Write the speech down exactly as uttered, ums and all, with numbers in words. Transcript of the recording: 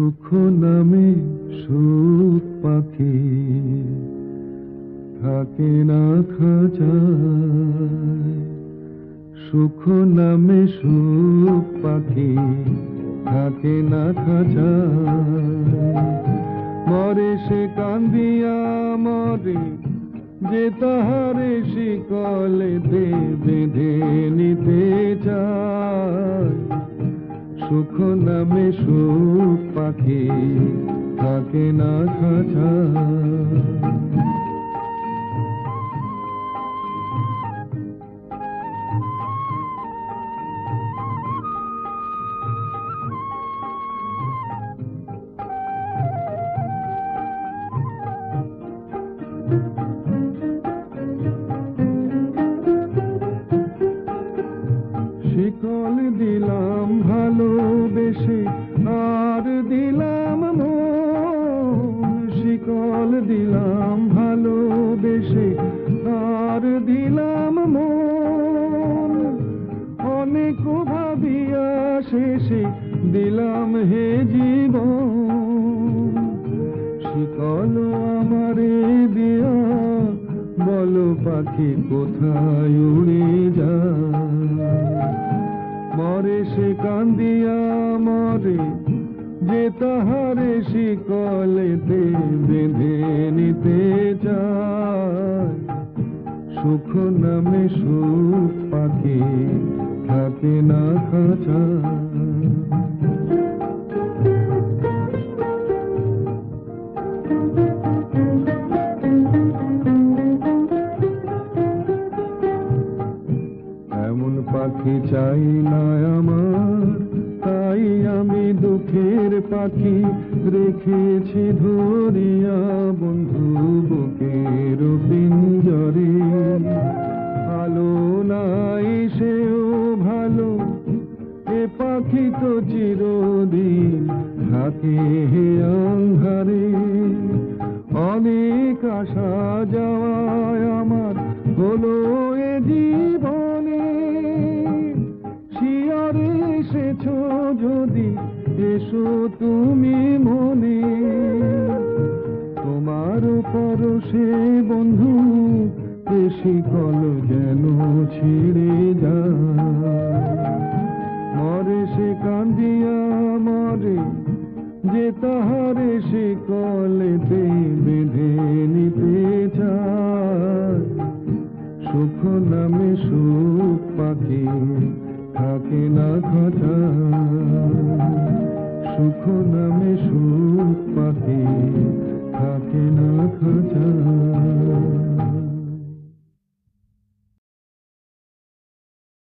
সুখ নামে সুখ পাখি থাকে না খাঁচায়। সুখ নামে সুখ পাখি থাকে না খাঁচায়। মরে সে কান্দিয়া মরে, যে তাহারে শিকলেতে বেঁধে নিতে চায়। সুখ নামে সুখ পাখি থাকে না খাঁচায়। শিকল দিলাম ভালোবেসে আর দিলাম মন। শিকল দিলাম ভালোবেসে আর দিলাম মন। অনেক ভাবিয়া শেষে দিলাম হে জীবন। শিকল আমারে দিয়া বলো পাখি কোথায় উড়ে যায়। মরে সে কান্দিয়া মরে, যে তাহারে শিকলেতে বেঁধে নিতে চায়। সুখ নামে সুখ পাখি থাকে না খাঁচায়। এমন পাখি চাই না আমার, তাই আমি দুঃখের পাখি রেখেছি ধরিয়া বন্ধু বুকের পিঞ্জরে। ভালো নাই সেও ভালো, এ পাখি তো চিরদিন থাকে হে আঁধারে। অনেক আসা যাওয়ায় আমার হলো এ জীবনে। শিয়রে এসেছো যদি এসো তুমি মনে। তোমার পরশে বন্ধু এ শিকল যেন ছিঁড়ে যায়। মরে সে কান্দিয়া মরে, যে তাহারে শিকলেতে বেঁধে নিতে চায়। সুখ নামে সুখ পাখি থাকে না খাঁচায়। সুখ নামে সুখ পাখি থাকে না খাঁচায়।